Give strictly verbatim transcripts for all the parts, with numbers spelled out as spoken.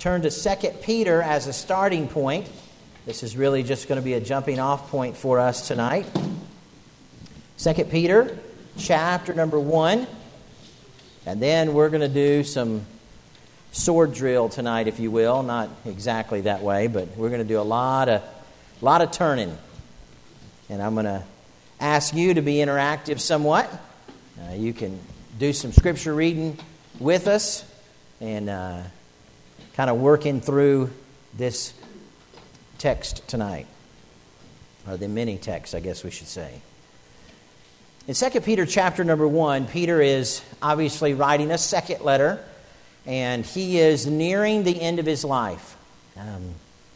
turn to Second Peter as a starting point. This is really just going to be a jumping off point for us tonight. Second Peter, chapter number one. And then we're going to do some sword drill tonight, if you will. Not exactly that way, but we're going to do a lot of, lot of turning. And I'm going to ask you to be interactive somewhat. Uh, you can do some scripture reading with us and uh, kind of working through this text tonight, or the mini text, I guess we should say. In Second Peter chapter number one, Peter is obviously writing a second letter, and he is nearing the end of his life. Um,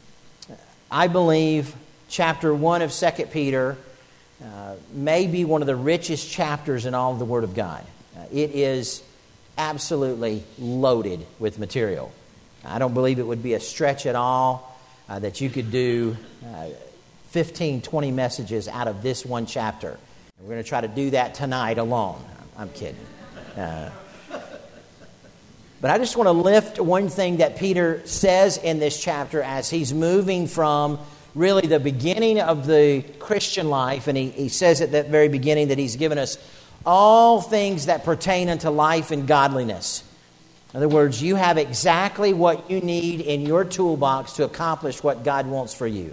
I believe chapter one of Second Peter uh, may be one of the richest chapters in all of the Word of God. Uh, it is absolutely loaded with material. I don't believe it would be a stretch at all uh, that you could do uh, fifteen, twenty messages out of this one chapter. We're going to try to do that tonight alone. I'm kidding. Uh, but I just want to lift one thing that Peter says in this chapter as he's moving from really the beginning of the Christian life. And he, he says at that very beginning that he's given us all things that pertain unto life and godliness. In other words, you have exactly what you need in your toolbox to accomplish what God wants for you.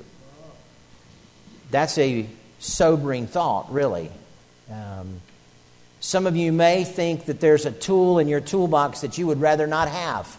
That's a sobering thought, really. Um, some of you may think that there's a tool in your toolbox that you would rather not have.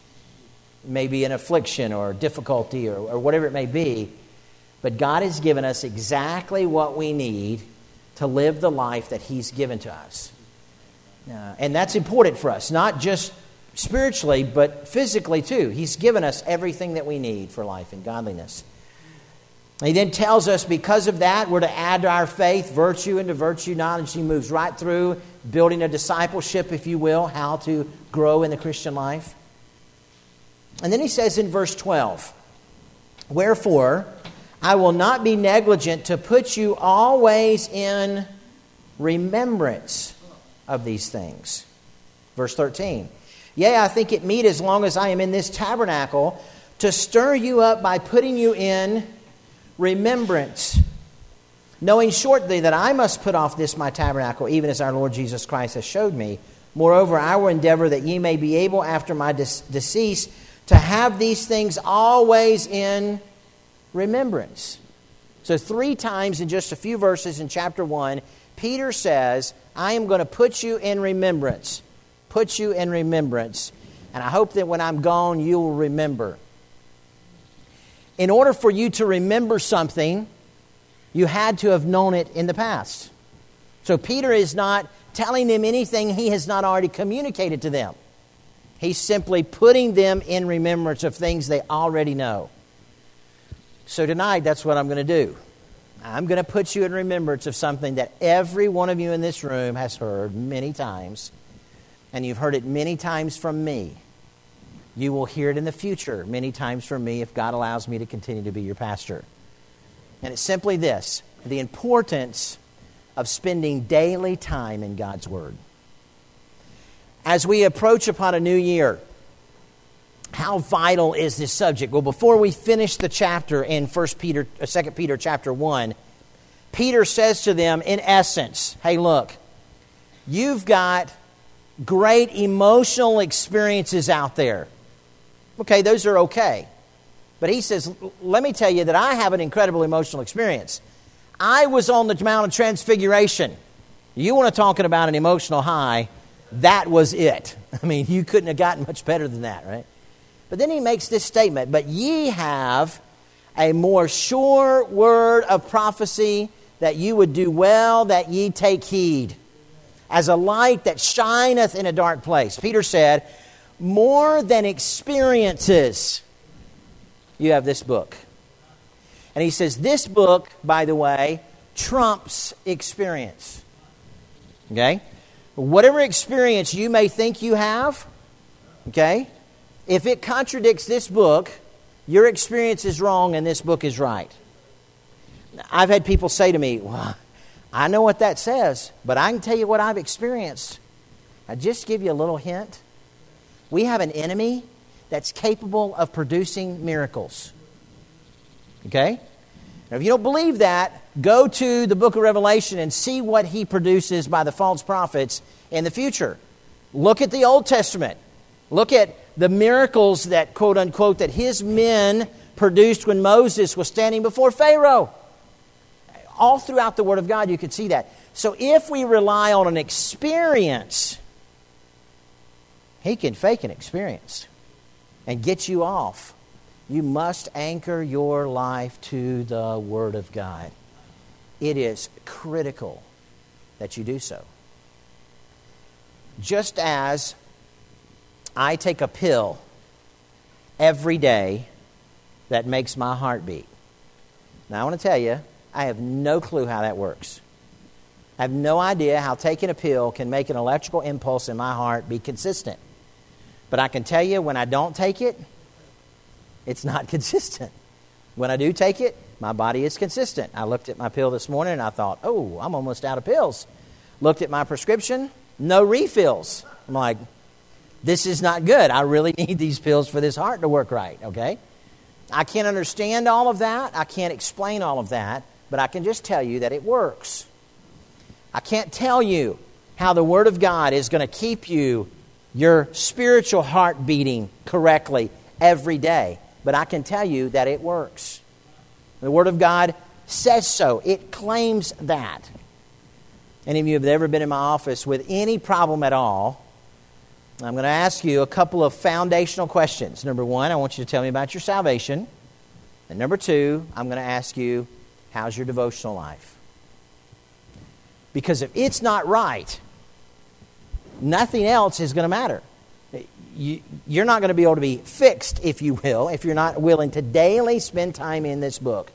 Maybe an affliction or difficulty or, or whatever it may be. But God has given us exactly what we need to live the life that He's given to us. Uh, and that's important for us, not just spiritually, but physically too. He's given us everything that we need for life and godliness. He then tells us because of that, we're to add to our faith virtue, and to virtue knowledge. He moves right through building a discipleship, if you will, how to grow in the Christian life. And then he says in verse twelve, "Wherefore, I will not be negligent to put you always in remembrance of these things." Verse thirteen, "Yea, I think it meet as long as I am in this tabernacle to stir you up by putting you in remembrance, knowing shortly that I must put off this my tabernacle, even as our Lord Jesus Christ has showed me. Moreover, I will endeavor that ye may be able after my dis- decease to have these things always in remembrance." So three times in just a few verses in chapter one, Peter says, I am going to put you in remembrance. Put you in remembrance. And I hope that when I'm gone, you will remember. In order for you to remember something, you had to have known it in the past. So Peter is not telling them anything he has not already communicated to them. He's simply putting them in remembrance of things they already know. So tonight, that's what I'm going to do. I'm going to put you in remembrance of something that every one of you in this room has heard many times, and you've heard it many times from me. You will hear it in the future many times from me if God allows me to continue to be your pastor. And it's simply this: the importance of spending daily time in God's Word. As we approach upon a new year, how vital is this subject? Well, before we finish the chapter in First Peter, Second Peter chapter one, Peter says to them, in essence, hey, look, you've got great emotional experiences out there. Okay, those are okay. But he says, let me tell you that I have an incredible emotional experience. I was on the Mount of Transfiguration. You want to talk about an emotional high, that was it. I mean, you couldn't have gotten much better than that, right? But then he makes this statement, but ye have a more sure word of prophecy, that you would do well that ye take heed, as a light that shineth in a dark place. Peter said, more than experiences, you have this book. And he says, this book, by the way, trumps experience. Okay? Whatever experience you may think you have, okay, if it contradicts this book, your experience is wrong and this book is right. I've had people say to me, well, I know what that says, but I can tell you what I've experienced. I'll just give you a little hint. We have an enemy that's capable of producing miracles. Okay? Now, if you don't believe that, go to the book of Revelation and see what he produces by the false prophets in the future. Look at the Old Testament. Look at the miracles that, quote unquote, that his men produced when Moses was standing before Pharaoh. All throughout the Word of God, you could see that. So if we rely on an experience, he can fake an experience and get you off. You must anchor your life to the Word of God. It is critical that you do so. Just as I take a pill every day that makes my heart beat. Now, I want to tell you, I have no clue how that works. I have no idea how taking a pill can make an electrical impulse in my heart be consistent. But I can tell you, when I don't take it, it's not consistent. When I do take it, my body is consistent. I looked at my pill this morning and I thought, oh, I'm almost out of pills. Looked at my prescription, no refills. I'm like, this is not good. I really need these pills for this heart to work right, okay? I can't understand all of that. I can't explain all of that. But I can just tell you that it works. I can't tell you how the Word of God is going to keep you, your spiritual heart beating correctly every day. But I can tell you that it works. The Word of God says so. It claims that. Any of you have ever been in my office with any problem at all, I'm going to ask you a couple of foundational questions. Number one, I want you to tell me about your salvation. And number two, I'm going to ask you, how's your devotional life? Because if it's not right, nothing else is going to matter. You, you're not going to be able to be fixed, if you will, if you're not willing to daily spend time in this book.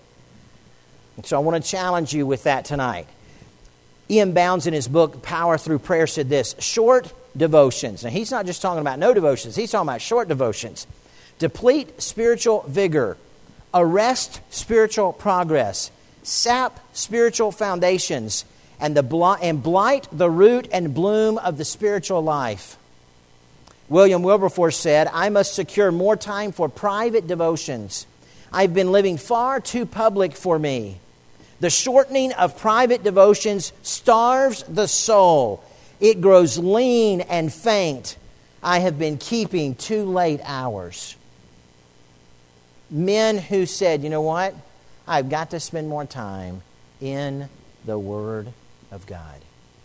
And so I want to challenge you with that tonight. Ian Bounds, in his book, Power Through Prayer, said this: short devotions. Now, he's not just talking about no devotions. He's talking about short devotions. Deplete spiritual vigor. Arrest spiritual progress. Sap spiritual foundations. And, the bl- and blight the root and bloom of the spiritual life. William Wilberforce said, I must secure more time for private devotions. I've been living far too public for me. The shortening of private devotions starves the soul. It grows lean and faint. I have been keeping too late hours. Men who said, you know what? I've got to spend more time in the Word of God.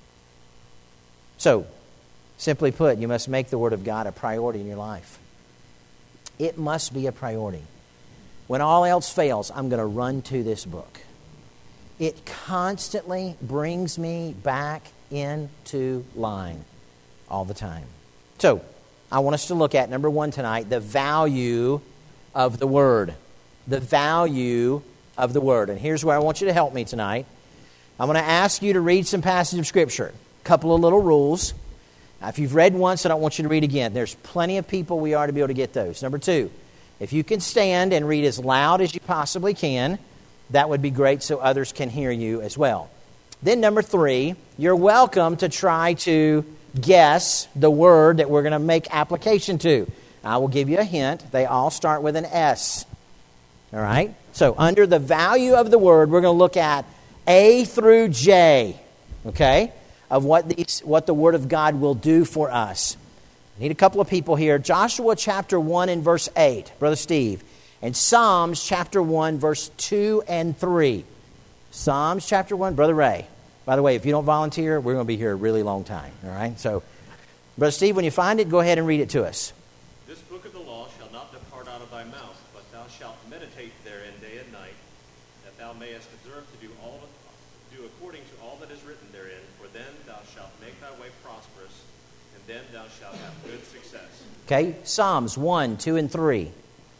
So, simply put, you must make the Word of God a priority in your life. It must be a priority. When all else fails, I'm going to run to this book. It constantly brings me back into line all the time. So, I want us to look at, number one tonight, the value of the Word. The value of the Word. And here's where I want you to help me tonight. I'm going to ask you to read some passage of Scripture. A couple of little rules. Now, if you've read once, I don't want you to read again. There's plenty of people we are to be able to get those. Number two, if you can stand and read as loud as you possibly can, that would be great so others can hear you as well. Then number three, you're welcome to try to guess the word that we're going to make application to. I will give you a hint. They all start with an S. All right? So under the value of the word, we're going to look at A through J, okay, of what these, what the Word of God will do for us. I need a couple of people here. Joshua chapter one and verse eight, Brother Steve. And Psalms chapter one, verse two and three. Psalms chapter one, Brother Ray. By the way, if you don't volunteer, we're going to be here a really long time. All right? So, Brother Steve, when you find it, go ahead and read it to us. This book of the law shall not depart out of thy mouth, but thou shalt meditate therein day and night, that thou mayest observe to do all do according to all that is written therein. For then thou shalt make thy way prosperous, and then thou shalt have good success. Okay, Psalms one, two, and three.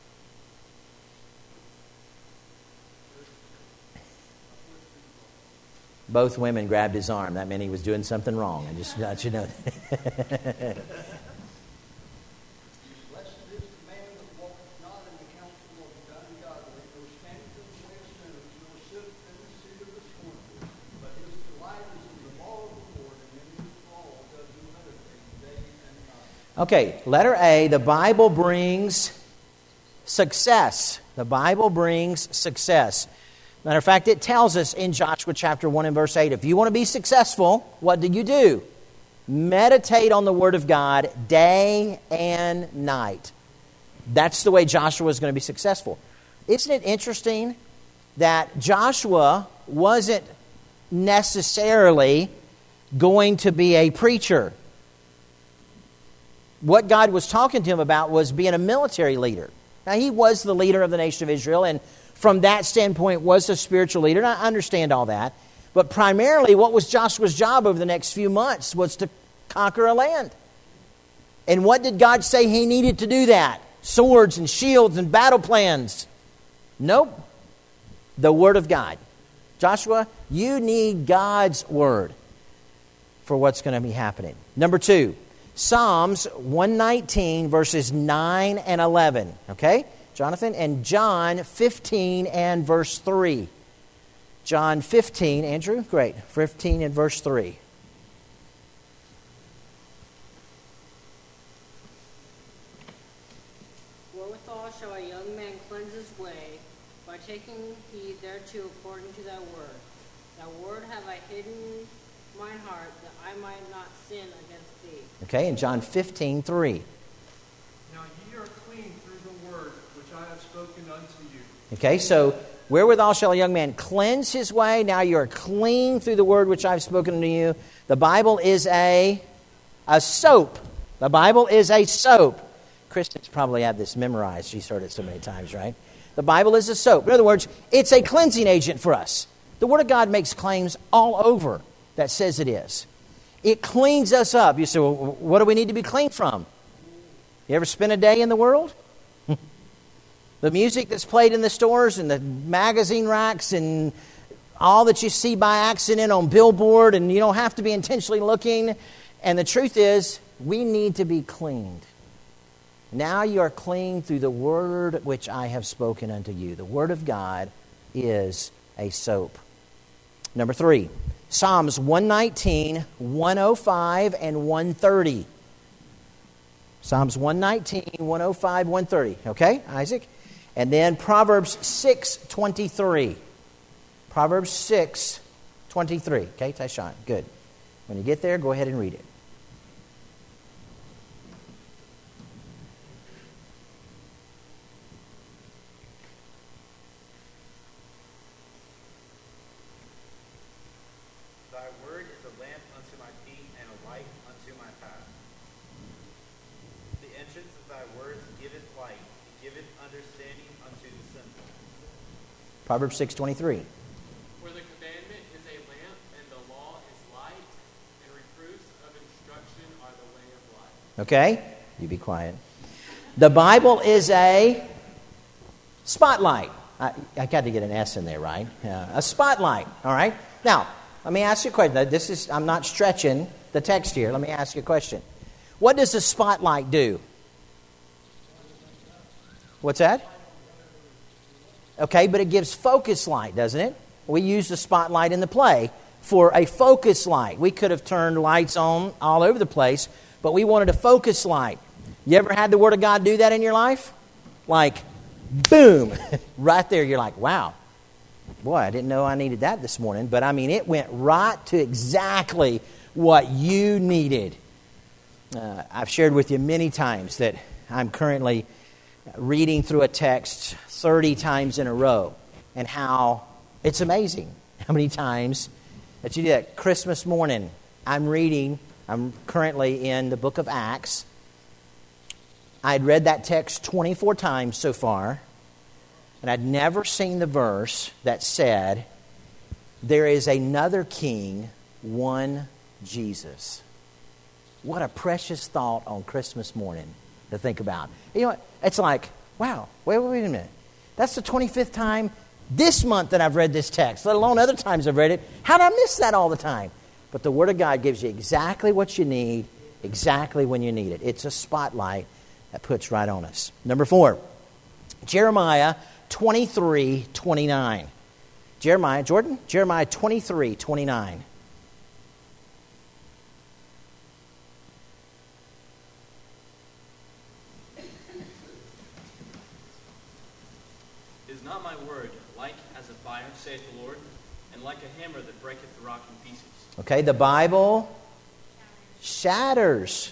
Both women grabbed his arm. That meant he was doing something wrong. I just let you know. Okay, letter A, the Bible brings success. The Bible brings success. Matter of fact, it tells us in Joshua chapter one and verse eight, if you want to be successful, what do you do? Meditate on the Word of God day and night. That's the way Joshua is going to be successful. Isn't it interesting that Joshua wasn't necessarily going to be a preacher? What God was talking to him about was being a military leader. Now, he was the leader of the nation of Israel, and from that standpoint was a spiritual leader, and I understand all that. But primarily, what was Joshua's job over the next few months was to conquer a land. And what did God say he needed to do that? Swords and shields and battle plans. Nope. The Word of God. Joshua, you need God's Word for what's going to be happening. Number two, Psalms one nineteen, verses nine and eleven. Okay, Jonathan? And John fifteen and verse three. John fifteen, Andrew? Great. fifteen and verse three. Wherewithal shall a young man cleanse his way, by taking heed thereto according to thy word. Thy word have I hidden in mine heart, that I might not sin against thee. Okay, and John fifteen, three. Now ye are clean through the word which I have spoken unto you. Okay, so wherewithal shall a young man cleanse his way? Now you are clean through the word which I have spoken unto you. The Bible is a, a soap. The Bible is a soap. Kristen's probably had this memorized. She's heard it so many times, right? The Bible is a soap. In other words, it's a cleansing agent for us. The Word of God makes claims all over that says it is. It cleans us up. You say, well, what do we need to be clean from? You ever spend a day in the world? The music that's played in the stores and the magazine racks and all that you see by accident on billboard, and you don't have to be intentionally looking. And the truth is, we need to be cleaned. Now you are clean through the word which I have spoken unto you. The Word of God is a soap. Number three, Psalms one nineteen, one oh five, and one thirty. Psalms one nineteen, one oh five, one thirty. Okay, Isaac? And then Proverbs six twenty-three. Proverbs six twenty-three. Okay, Tyshawn, good. When you get there, go ahead and read it. Thy word is a lamp unto my feet and a light unto my path. The entrance of thy words giveth light, it giveth understanding unto the simple. Proverbs six twenty-three. For the commandment is a lamp, and the law is light, and reproofs of instruction are the way of life. Okay? You be quiet. The Bible is a spotlight. I, I got to get an S in there, right? Uh, a spotlight, all right? Now, let me ask you a question. This is, I'm not stretching the text here. Let me ask you a question. What does a spotlight do? What's that? Okay, but it gives focus light, doesn't it? We used the spotlight in the play for a focus light. We could have turned lights on all over the place, but we wanted a focus light. You ever had the Word of God do that in your life? Like, boom, right there. You're like, wow. Boy, I didn't know I needed that this morning. But I mean, it went right to exactly what you needed. Uh, I've shared with you many times that I'm currently reading through a text thirty times in a row, and how it's amazing how many times that you do that. Christmas morning, I'm reading, I'm currently in the book of Acts. I'd read that text twenty-four times so far, and I'd never seen the verse that said, there is another king, one Jesus. What a precious thought on Christmas morning to think about. You know what? It's like, wow, wait, wait, wait a minute. That's the twenty-fifth time this month that I've read this text, let alone other times I've read it. How did I miss that all the time? But the Word of God gives you exactly what you need, exactly when you need it. It's a spotlight that puts right on us. Number four, Jeremiah twenty-three twenty-nine. Jeremiah, Jordan? Jeremiah twenty-three twenty-nine. Is not my word like as a fire, saith the Lord, and like a hammer that breaketh the rock in pieces? Okay, the Bible shatters.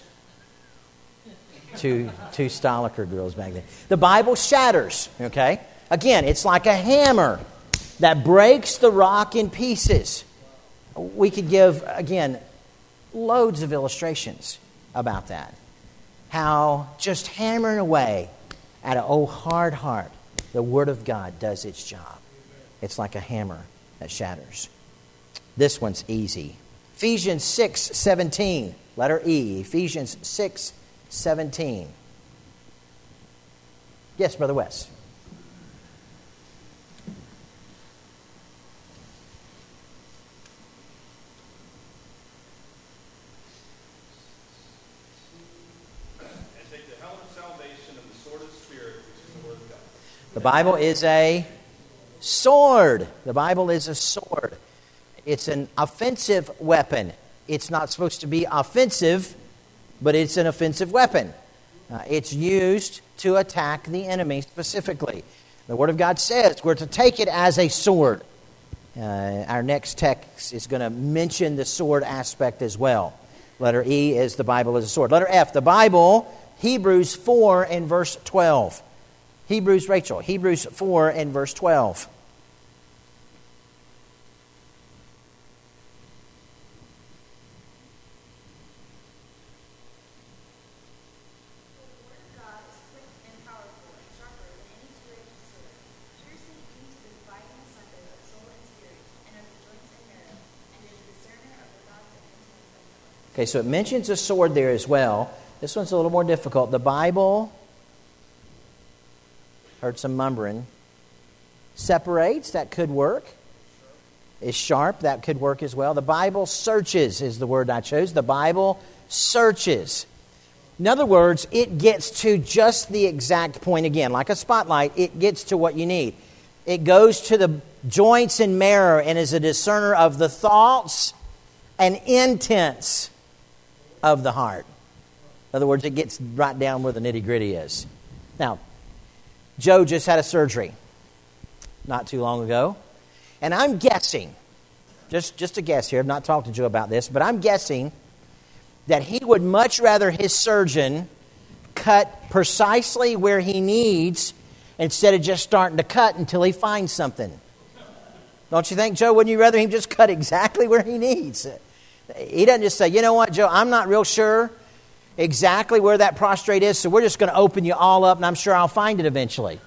Two, two Stoliker girls back then. The Bible shatters, okay? Again, it's like a hammer that breaks the rock in pieces. We could give, again, loads of illustrations about that. How just hammering away at an old hard heart, the Word of God does its job. It's like a hammer that shatters. This one's easy. Ephesians six seventeen, letter E. Ephesians six seventeen. Yes, Brother Wes. The Bible is a sword. The Bible is a sword. It's an offensive weapon. It's not supposed to be offensive, but it's an offensive weapon. Uh, it's used to attack the enemy specifically. The Word of God says we're to take it as a sword. Uh, our next text is going to mention the sword aspect as well. Letter E is the Bible is a sword. Letter F, the Bible, Hebrews four and verse twelve. Hebrews, Rachel, Hebrews four and verse twelve. Okay, so it mentions a sword there as well. This one's a little more difficult. The Bible, heard some mumbling, separates, that could work. Is sharp, that could work as well. The Bible searches is the word I chose. The Bible searches. In other words, it gets to just the exact point again. Like a spotlight, it gets to what you need. It goes to the joints and marrow and is a discerner of the thoughts and intents of the heart. In other words, it gets right down where the nitty-gritty is. Now, Joe just had a surgery not too long ago. And I'm guessing, just, just a guess here, I've not talked to Joe about this, but I'm guessing that he would much rather his surgeon cut precisely where he needs instead of just starting to cut until he finds something. Don't you think, Joe? Wouldn't you rather him just cut exactly where he needs? He doesn't just say, you know what, Joe, I'm not real sure exactly where that prostrate is, so we're just going to open you all up, and I'm sure I'll find it eventually.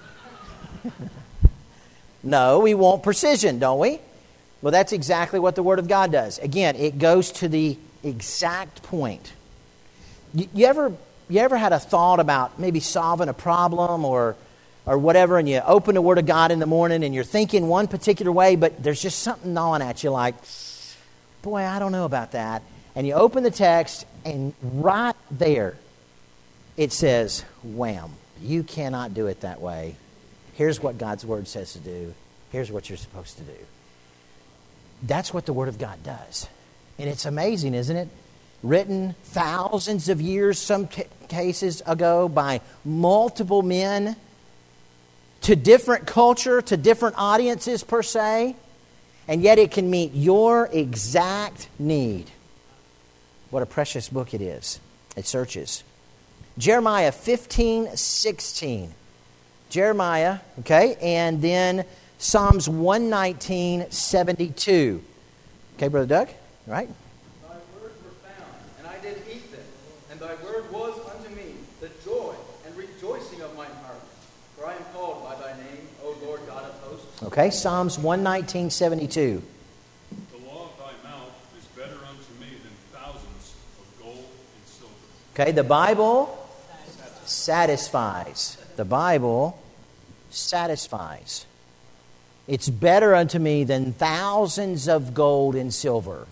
No, we want precision, don't we? Well, that's exactly what the Word of God does. Again, it goes to the exact point. You, you ever you ever had a thought about maybe solving a problem or or whatever, and you open the Word of God in the morning and you're thinking one particular way, but there's just something gnawing at you like, boy, I don't know about that. And you open the text, and right there, it says, wham, you cannot do it that way. Here's what God's Word says to do. Here's what you're supposed to do. That's what the Word of God does. And it's amazing, isn't it? Written thousands of years, some t- cases ago, by multiple men to different culture, to different audiences per se, and yet it can meet your exact need. What a precious book it is. It searches. Jeremiah fifteen sixteen. Jeremiah, okay, and then Psalms one nineteen seventy-two. Okay, Brother Doug, right? Thy words were found, and I did eat them, and thy word was unto me the joy and rejoicing of mine heart. For I am called by thy name, O Lord God of hosts. Okay, Psalms one nineteen seventy-two. The law of thy mouth is better unto me than thousands of gold and silver. Okay, the Bible satisfies. The Bible satisfies. It's better unto me than thousands of gold and silver.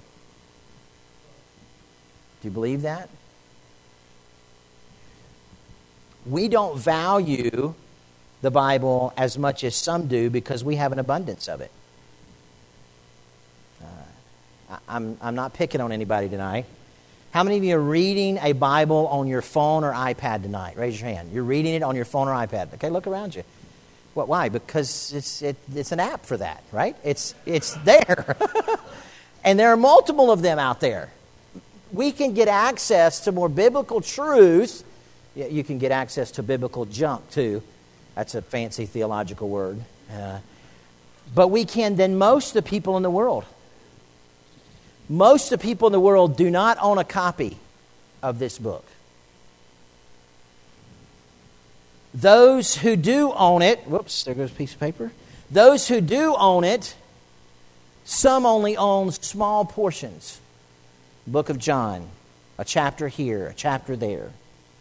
Do you believe that? We don't value the Bible as much as some do because we have an abundance of it. Uh, I'm, I'm not picking on anybody tonight. How many of you are reading a Bible on your phone or iPad tonight? Raise your hand. You're reading it on your phone or iPad. Okay, look around you. What? Why? Because it's it, it's an app for that, right? It's it's there, and there are multiple of them out there. We can get access to more biblical truth. Yeah, you can get access to biblical junk too. That's a fancy theological word. Uh, but we can than most of the people in the world. Most of the people in the world do not own a copy of this book. Those who do own it, whoops, there goes a piece of paper. Those who do own it, some only own small portions. Book of John, a chapter here, a chapter there.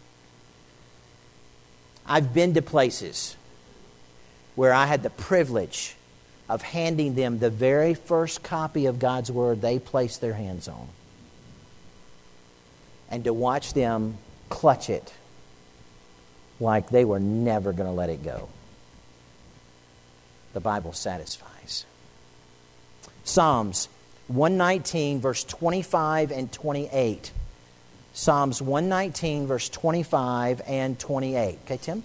I've been to places where I had the privilege of handing them the very first copy of God's Word they placed their hands on. And to watch them clutch it like they were never going to let it go. The Bible satisfies. Psalms one nineteen, verse twenty-five and twenty-eight. Psalms one nineteen, verse twenty-five and twenty-eight. Okay, Tim?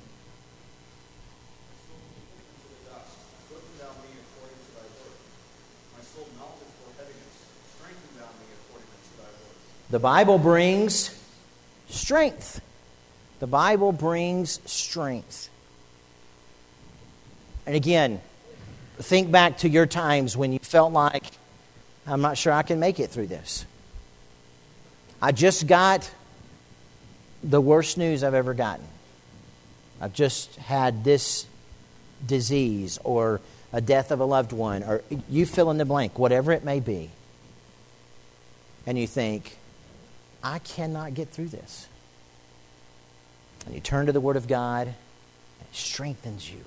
The Bible brings strength. The Bible brings strength. And again, think back to your times when you felt like, I'm not sure I can make it through this. I just got the worst news I've ever gotten. I've just had this disease or a death of a loved one, or you fill in the blank, whatever it may be. And you think, I cannot get through this. And you turn to the Word of God, and it strengthens you.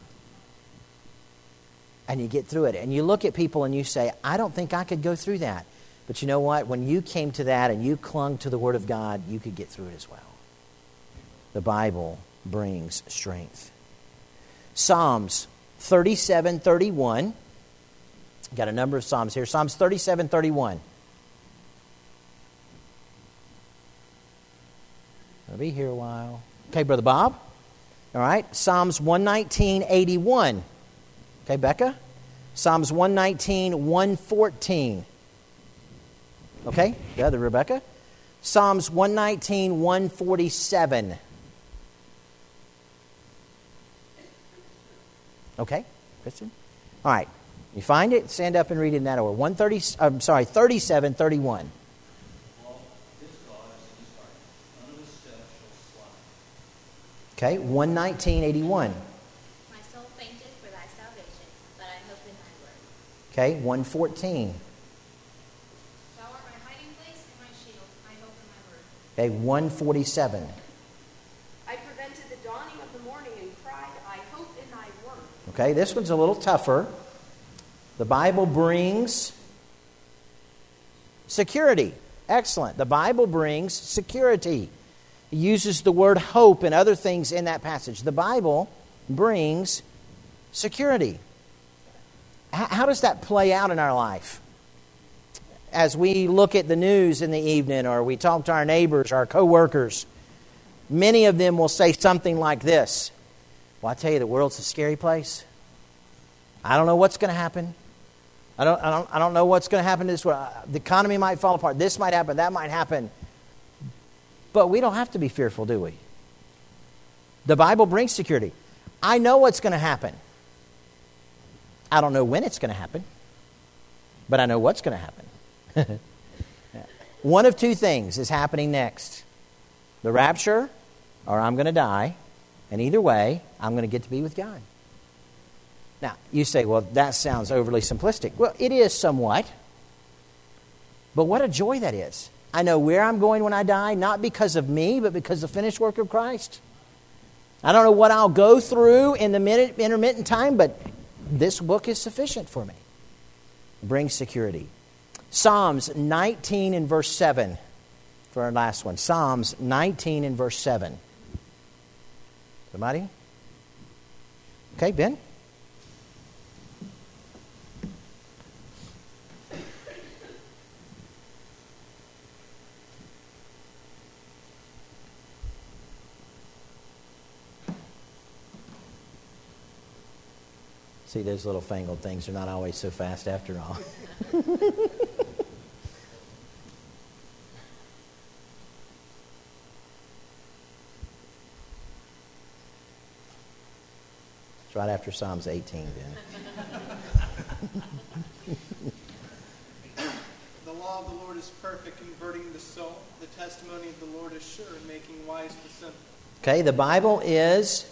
And you get through it. And you look at people and you say, I don't think I could go through that. But you know what? When you came to that and you clung to the Word of God, you could get through it as well. The Bible brings strength. Psalms thirty-seven thirty-one. Got a number of Psalms here. Psalms thirty-seven thirty-one. I'll be here a while. Okay, Brother Bob. All right. Psalms one nineteen eighty-one. Okay, Becca. Psalms one nineteen one fourteen. Okay, the other Rebecca. Psalms one nineteen one forty-seven. Okay, Christian. All right. You find it? Stand up and read it in that order. one thirty. I'm sorry, thirty-seven thirty-one. Okay, one nineteen eighty-one. My soul fainteth for thy salvation, but I hope in thy word. Okay, one fourteen. Thou art my hiding place and my shield. I hope in thy word. Okay, one forty-seven. I prevented the dawning of the morning and cried, I hope in thy word. Okay, this one's a little tougher. The Bible brings security. Excellent. The Bible brings security. It uses the word hope and other things in that passage. The Bible brings security. H- how does that play out in our life? As we look at the news in the evening, or we talk to our neighbors, our coworkers, many of them will say something like this. Well, I tell you, the world's a scary place. I don't know what's going to happen. I don't, I don't, I don't know what's going to happen to this world. The economy might fall apart. This might happen. That might happen. But we don't have to be fearful, do we? The Bible brings security. I know what's going to happen. I don't know when it's going to happen. But I know what's going to happen. One of two things is happening next. The rapture, or I'm going to die. And either way, I'm going to get to be with God. Now, you say, well, that sounds overly simplistic. Well, it is somewhat. But what a joy that is. I know where I'm going when I die, not because of me, but because of the finished work of Christ. I don't know what I'll go through in the minute, intermittent time, but this book is sufficient for me. It brings security. Psalms nineteen and verse seven for our last one. Psalms nineteen and verse seven. Somebody? Okay, Ben? See, those little fangled things are not always so fast after all. It's right after Psalms eighteen, Ben. The law of the Lord is perfect, converting the soul. The testimony of the Lord is sure, making wise the simple. Okay, the Bible is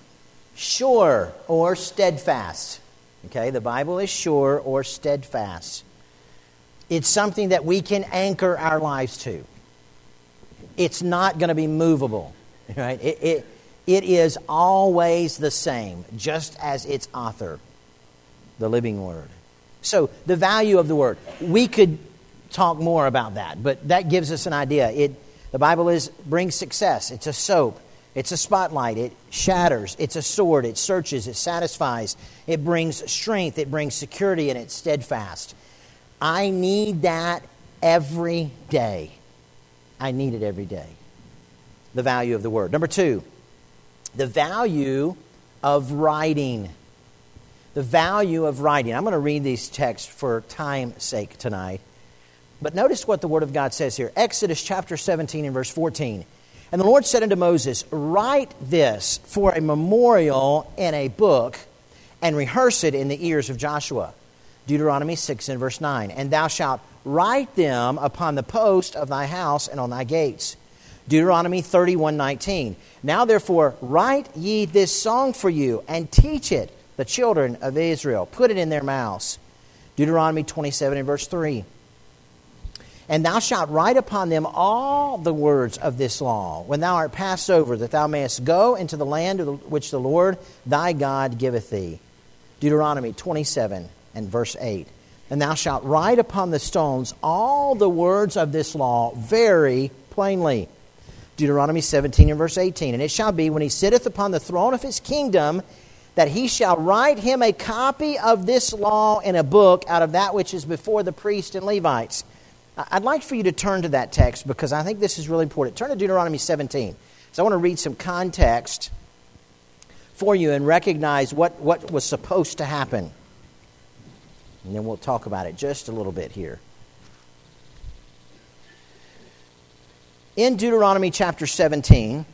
sure or steadfast. Okay, the Bible is sure or steadfast. It's something that we can anchor our lives to. It's not going to be movable. Right? It, it, it is always the same, just as its author, the living Word. So, the value of the Word. We could talk more about that, but that gives us an idea. It, the Bible is brings success. It's a soap. It's a spotlight. It shatters. It's a sword. It searches. It satisfies. It brings strength. It brings security, and it's steadfast. I need that every day. I need it every day. The value of the Word. Number two, the value of writing. The value of writing. I'm going to read these texts for time's sake tonight. But notice what the Word of God says here. Exodus chapter seventeen and verse fourteen. And the Lord said unto Moses, write this for a memorial in a book, and rehearse it in the ears of Joshua. Deuteronomy six and verse nine. And thou shalt write them upon the post of thy house and on thy gates. Deuteronomy thirty-one nineteen. Now therefore write ye this song for you, and teach it the children of Israel. Put it in their mouths. Deuteronomy twenty-seven and verse three. And thou shalt write upon them all the words of this law, when thou art passed over, that thou mayest go into the land which the Lord thy God giveth thee. Deuteronomy twenty-seven and verse eight. And thou shalt write upon the stones all the words of this law very plainly. Deuteronomy seventeen and verse eighteen. And it shall be, when he sitteth upon the throne of his kingdom, that he shall write him a copy of this law in a book out of that which is before the priests and Levites. I'd like for you to turn to that text, because I think this is really important. Turn to Deuteronomy seventeen. So I want to read some context for you and recognize what, what was supposed to happen. And then we'll talk about it just a little bit here. In Deuteronomy chapter seventeen,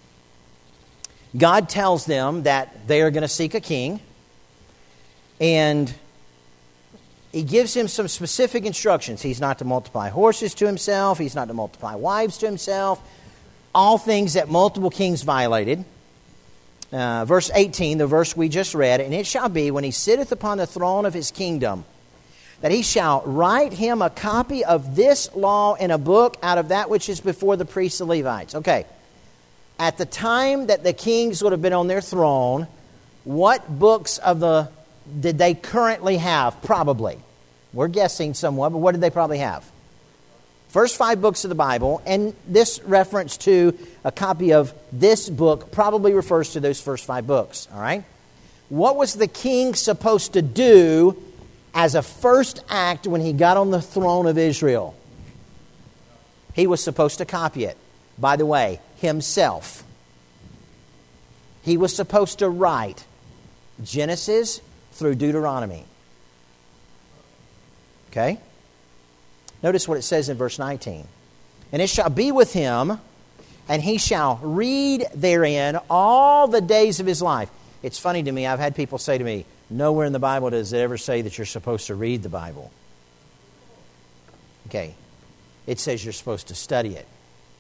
God tells them that they are going to seek a king, and He gives him some specific instructions. He's not to multiply horses to himself. He's not to multiply wives to himself. All things that multiple kings violated. Uh, verse eighteen, the verse we just read. And it shall be, when he sitteth upon the throne of his kingdom, that he shall write him a copy of this law in a book out of that which is before the priests and Levites. Okay. At the time that the kings would have been on their throne, what books of the did they currently have? Probably. We're guessing somewhat, but what did they probably have? First five books of the Bible, and this reference to a copy of this book probably refers to those first five books, all right? What was the king supposed to do as a first act when he got on the throne of Israel? He was supposed to copy it. By the way, himself. He was supposed to write Genesis through Deuteronomy. Okay? Notice what it says in verse nineteen. And it shall be with him, and he shall read therein all the days of his life. It's funny to me, I've had people say to me, nowhere in the Bible does it ever say that you're supposed to read the Bible. Okay. It says you're supposed to study it.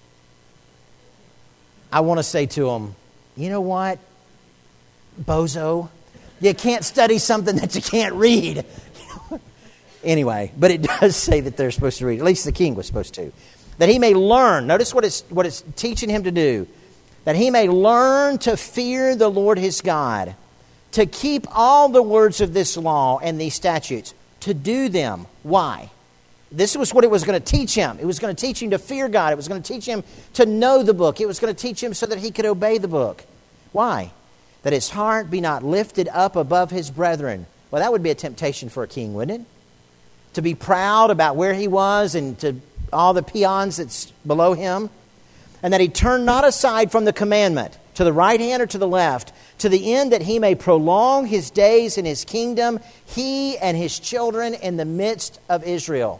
I want to say to them, you know what, bozo? You can't study something that you can't read. Anyway, but it does say that they're supposed to read. At least the king was supposed to. That he may learn. Notice what it's, what it's teaching him to do. That he may learn to fear the Lord his God. To keep all the words of this law and these statutes. To do them. Why? This was what it was going to teach him. It was going to teach him to fear God. It was going to teach him to know the book. It was going to teach him so that he could obey the book. Why? That his heart be not lifted up above his brethren. Well, that would be a temptation for a king, wouldn't it? To be proud about where he was and to all the peons that's below him. And that he turn not aside from the commandment. to the right hand or to the left, to the end that he may prolong his days in his kingdom, he and his children in the midst of Israel.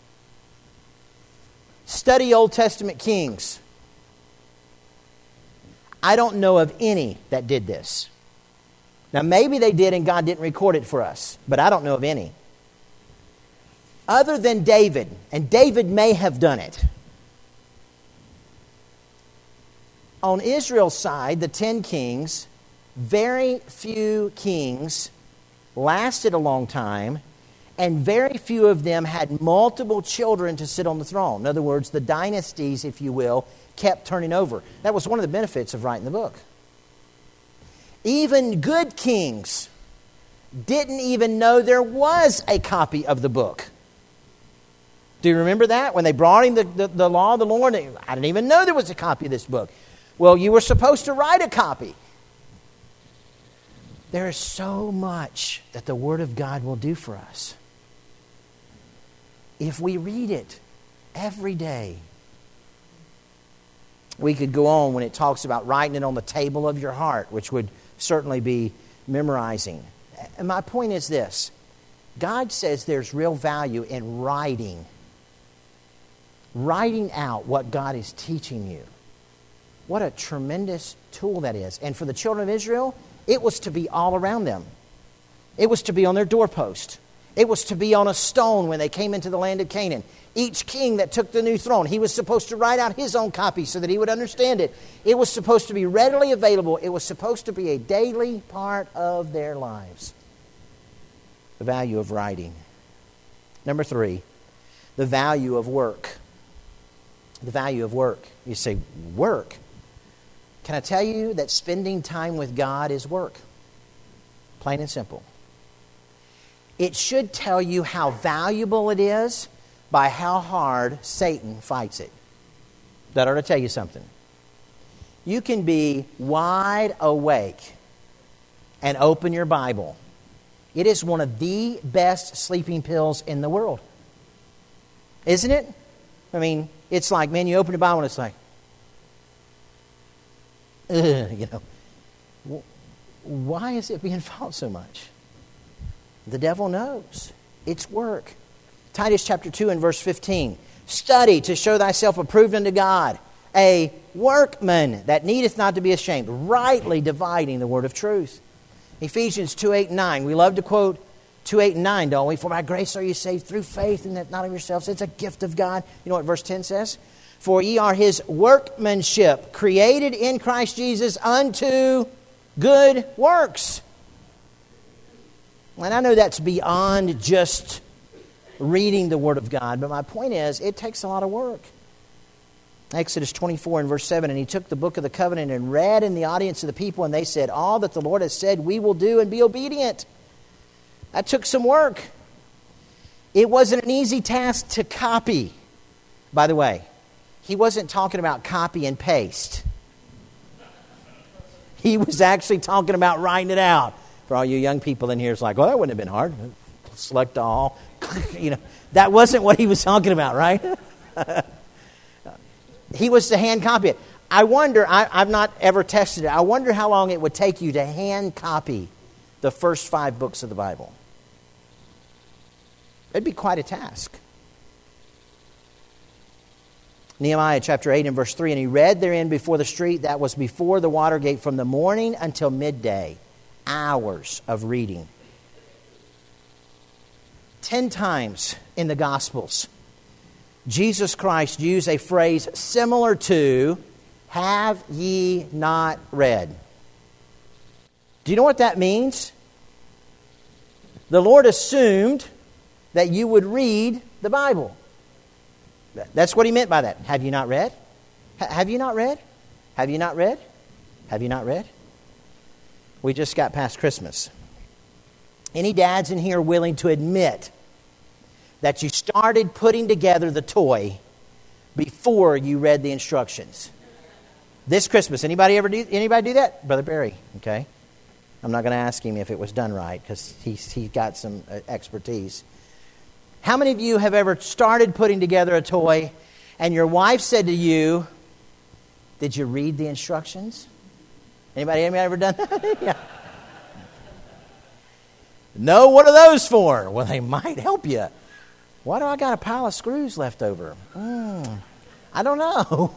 Study Old Testament kings. I don't know of any that did this. Now, maybe they did and God didn't record it for us, but I don't know of any. Other than David, and David may have done it. On Israel's side, the ten kings, very few kings lasted a long time, and very few of them had multiple children to sit on the throne. In other words, the dynasties, if you will, kept turning over. That was one of the benefits of writing the book. Even good kings didn't even know there was a copy of the book. Do you remember that? When they brought him the, the, the law of the Lord, I didn't even know there was a copy of this book. Well, you were supposed to write a copy. There is so much that the Word of God will do for us if we read it every day. We could go on when it talks about writing it on the table of your heart, which would certainly be memorizing. And my point is this. God says there's real value in writing. Writing out what God is teaching you. What a tremendous tool that is. And for the children of Israel, it was to be all around them. It was to be on their doorpost. It was to be on a stone when they came into the land of Canaan. Each king that took the new throne, he was supposed to write out his own copy so that he would understand it. It was supposed to be readily available. It was supposed to be a daily part of their lives. The value of writing. Number three, the value of work. The value of work. You say, work? Can I tell you that spending time with God is work? Plain and simple. It should tell you how valuable it is by how hard Satan fights it. That ought to tell you something. You can be wide awake and open your Bible. It is one of the best sleeping pills in the world. Isn't it? I mean, it's like, man, you open the Bible and it's like, ugh, you know. Why is it being fought so much? The devil knows. It's work. Titus chapter two and verse fifteen. Study to show thyself approved unto God, a workman that needeth not to be ashamed, rightly dividing the word of truth. Ephesians two, eight, and nine. We love to quote two, eight, and nine, don't we? For by grace are you saved through faith, and that not of yourselves. It's a gift of God. You know what verse ten says? For ye are his workmanship, created in Christ Jesus unto good works. And I know that's beyond just reading the Word of God, but my point is, it takes a lot of work. Exodus twenty-four and verse seven, and he took the book of the covenant and read in the audience of the people, and they said, all that the Lord has said we will do and be obedient. That took some work. It wasn't an easy task to copy. By the way, he wasn't talking about copy and paste. He was actually talking about writing it out. For all you young people in here, it's like, well, that wouldn't have been hard. Select all. You know, that wasn't what he was talking about, right? He was to hand copy it. I wonder, I, I've not ever tested it. I wonder how long it would take you to hand copy the first five books of the Bible. It'd be quite a task. Nehemiah chapter eight and verse three, and he read therein before the street that was before the water gate from the morning until midday. Hours of reading. Ten times in the Gospels, Jesus Christ used a phrase similar to, have ye not read? Do you know what that means? The Lord assumed that you would read the Bible. That's what he meant by that. Have you not read? H- have you not read? Have you not read? Have you not read? We just got past Christmas. Any dads in here willing to admit that you started putting together the toy before you read the instructions? This Christmas, anybody ever do anybody do that? Brother Barry, okay. I'm not going to ask him if it was done right because he's he's got some uh, expertise. How many of you have ever started putting together a toy and your wife said to you, did you read the instructions? Anybody, anybody ever done that? Yeah. No, what are those for? Well, they might help you. Why do I got a pile of screws left over? Mm, I don't know.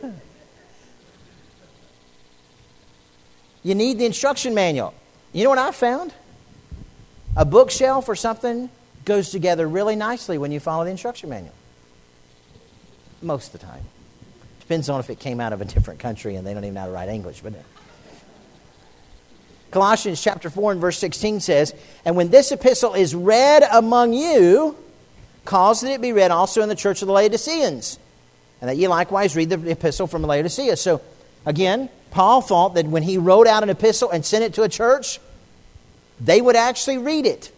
You need the instruction manual. You know what I found? A bookshelf or something goes together really nicely when you follow the instruction manual. Most of the time. Depends on if it came out of a different country and they don't even know how to write English. But Colossians chapter four and verse sixteen says, "And when this epistle is read among you, cause that it be read also in the church of the Laodiceans, and that ye likewise read the epistle from Laodicea." So, again, Paul thought that when he wrote out an epistle and sent it to a church, they would actually read it.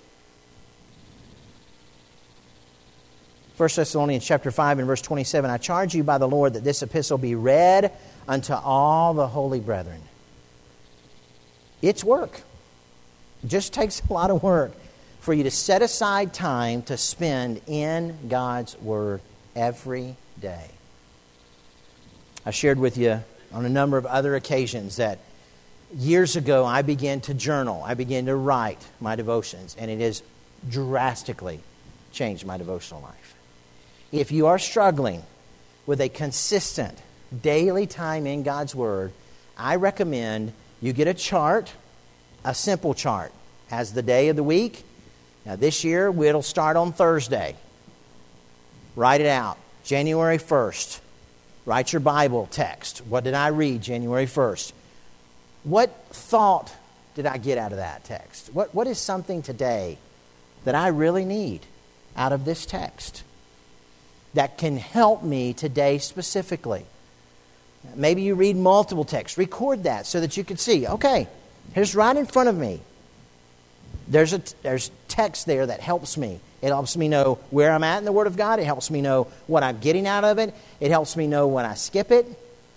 First Thessalonians chapter five and verse twenty-seven, "I charge you by the Lord that this epistle be read unto all the holy brethren." It's work. It just takes a lot of work for you to set aside time to spend in God's Word every day. I shared with you on a number of other occasions that years ago I began to journal. I began to write my devotions, and it has drastically changed my devotional life. If you are struggling with a consistent daily time in God's Word, I recommend you get a chart, a simple chart, as the day of the week. Now this year, it'll start on Thursday. Write it out. January first. Write your Bible text. What did I read January first? What thought did I get out of that text? What What is something today that I really need out of this text that can help me today specifically? Maybe you read multiple texts. Record that so that you can see, okay, here's right in front of me. There's a there's text there that helps me. It helps me know where I'm at in the Word of God. It helps me know what I'm getting out of it. It helps me know when I skip it.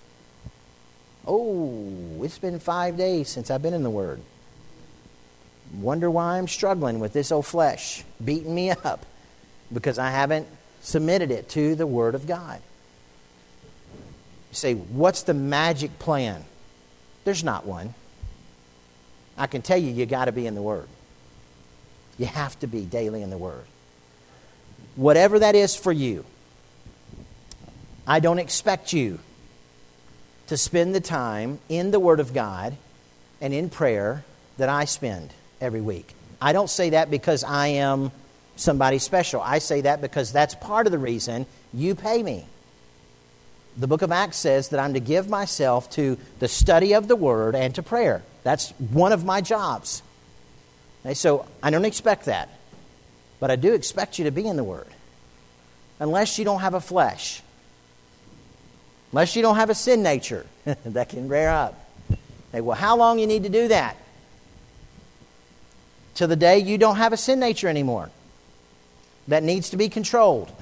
Oh, it's been five days since I've been in the Word. Wonder why I'm struggling with this old flesh beating me up, because I haven't submitted it to the Word of God. You say, what's the magic plan? There's not one. I can tell you, you got to be in the Word. You have to be daily in the Word. Whatever that is for you, I don't expect you to spend the time in the Word of God and in prayer that I spend every week. I don't say that because I am somebody special. I say that because that's part of the reason you pay me. The book of Acts says that I'm to give myself to the study of the Word and to prayer. That's one of my jobs. Okay, so I don't expect that. But I do expect you to be in the Word. Unless you don't have a flesh. Unless you don't have a sin nature that can rear up. Okay, well, how long you need to do that? Till the day you don't have a sin nature anymore. That needs to be controlled.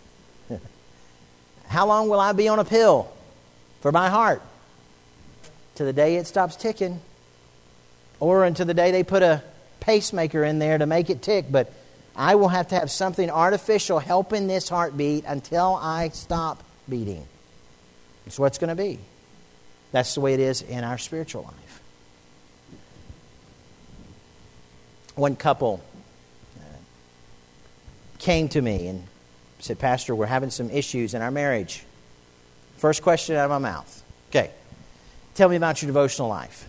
How long will I be on a pill for my heart? To the day it stops ticking. Or until the day they put a pacemaker in there to make it tick. But I will have to have something artificial helping this heartbeat until I stop beating. It's what it's going to be. That's the way it is in our spiritual life. One couple came to me and said, "Pastor, we're having some issues in our marriage." First question out of my mouth. Okay, tell me about your devotional life.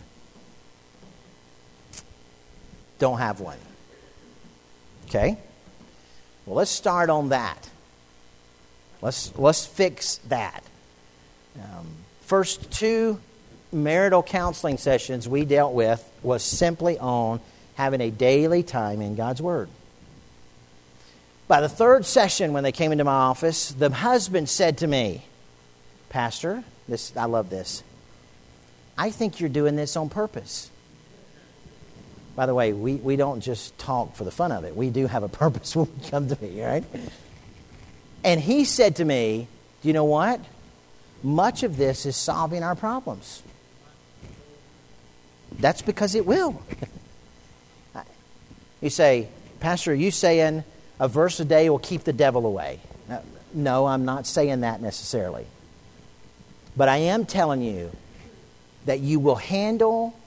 Don't have one. Okay, well, let's start on that. Let's let's fix that. Um, first two marital counseling sessions we dealt with was simply on having a daily time in God's Word. By the third session, when they came into my office, the husband said to me, "Pastor, this I love this. I think you're doing this on purpose." By the way, we, we don't just talk for the fun of it. We do have a purpose when we come to me, right? And he said to me, "Do you know what? Much of this is solving our problems." That's because it will. You say, "Pastor, are you saying a verse a day will keep the devil away?" No, I'm not saying that necessarily. But I am telling you that you will handle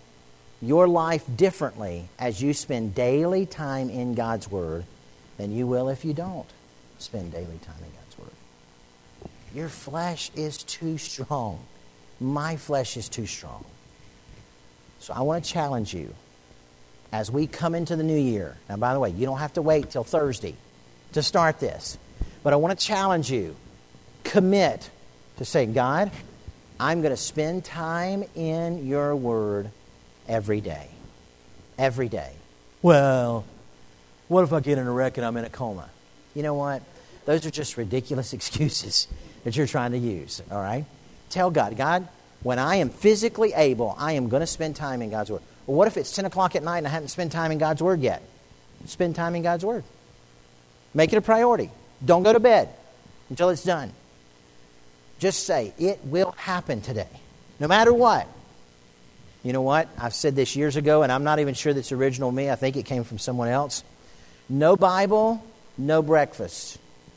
your life differently as you spend daily time in God's Word than you will if you don't spend daily time in God's Word. Your flesh is too strong. My flesh is too strong. So I want to challenge you as we come into the new year. Now, by the way, you don't have to wait till Thursday to start this. But I want to challenge you. Commit to say, God, I'm going to spend time in your Word every day. Every day. Well, what if I get in a wreck and I'm in a coma? You know what? Those are just ridiculous excuses that you're trying to use, all right? Tell God, God, when I am physically able, I am going to spend time in God's Word. Well, what if it's ten o'clock at night and I haven't spent time in God's Word yet? Spend time in God's Word. Make it a priority. Don't go to bed until it's done. Just say, it will happen today. No matter what. You know what? I've said this years ago, and I'm not even sure that's original me. I think it came from someone else. No Bible, no breakfast.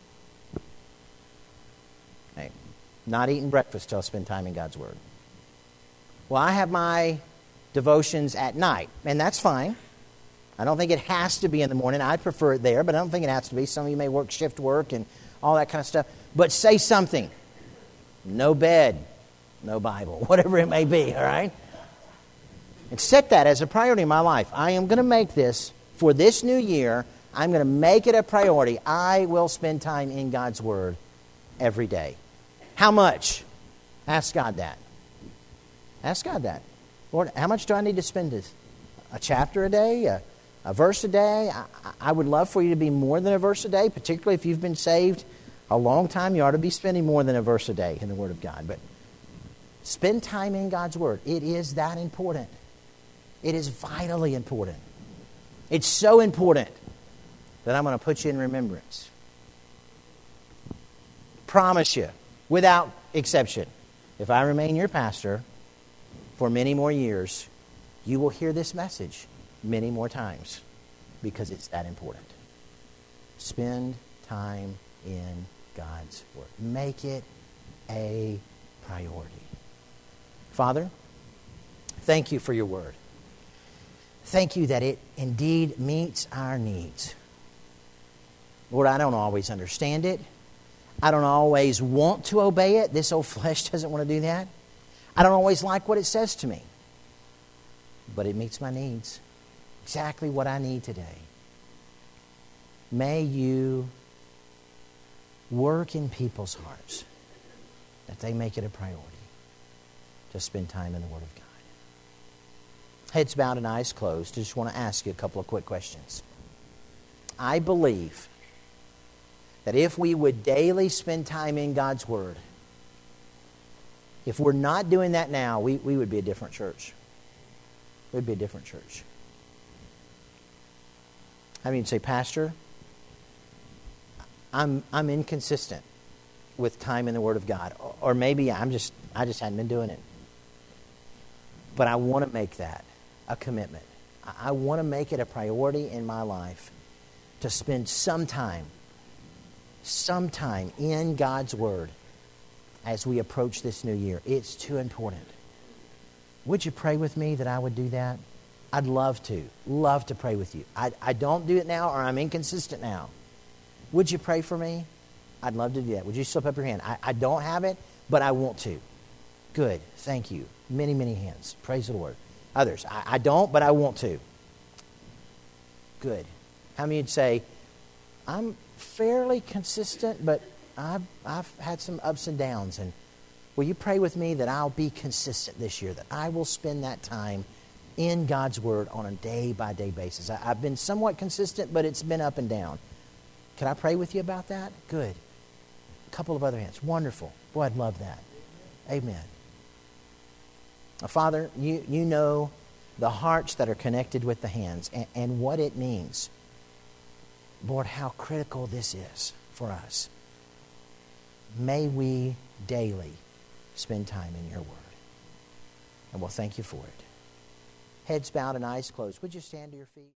Hey, not eating breakfast till I spend time in God's Word. Well, I have my devotions at night, and that's fine. I don't think it has to be in the morning. I'd prefer it there, but I don't think it has to be. Some of you may work shift work and all that kind of stuff. But say something. No bed, no Bible, whatever it may be, all right? And set that as a priority in my life. I am going to make this, for this new year, I'm going to make it a priority. I will spend time in God's Word every day. How much? Ask God that. Ask God that. Lord, how much do I need to spend this? A chapter a day? A, a verse a day? I, I would love for you to be more than a verse a day, particularly if you've been saved a long time. You ought to be spending more than a verse a day in the Word of God. But spend time in God's Word. It is that important. It is vitally important. It's so important that I'm going to put you in remembrance. Promise you, without exception, if I remain your pastor for many more years, you will hear this message many more times because it's that important. Spend time in God's Word. Make it a priority. Father, thank you for your Word. Thank you that it indeed meets our needs. Lord, I don't always understand it. I don't always want to obey it. This old flesh doesn't want to do that. I don't always like what it says to me. But it meets my needs. Exactly what I need today. May you work in people's hearts that they make it a priority to spend time in the Word of God. Heads bowed and eyes closed. I just want to ask you a couple of quick questions. I believe that if we would daily spend time in God's Word, if we're not doing that now, we, we would be a different church. We'd be a different church. I mean, say, Pastor, I'm I'm inconsistent with time in the Word of God. Or maybe I'm just I just hadn't been doing it. But I want to make that a commitment. I want to make it a priority in my life to spend some time, some time in God's Word as we approach this new year. It's too important. Would you pray with me that I would do that? I'd love to. Love to pray with you. I, I don't do it now, or I'm inconsistent now. Would you pray for me? I'd love to do that. Would you slip up your hand? I, I don't have it, but I want to. Good. Thank you. Many, many hands. Praise the Lord. Others. I, I don't, but I want to. Good. How many would say, I'm fairly consistent, but I've, I've had some ups and downs. And will you pray with me that I'll be consistent this year, that I will spend that time in God's Word on a day-by-day basis? I, I've been somewhat consistent, but it's been up and down. Can I pray with you about that? Good. A couple of other hands. Wonderful. Boy, I'd love that. Amen. Now, Father, you, you know the hearts that are connected with the hands and, and what it means. Lord, how critical this is for us. May we daily spend time in your Word. And we'll thank you for it. Heads bowed and eyes closed. Would you stand to your feet?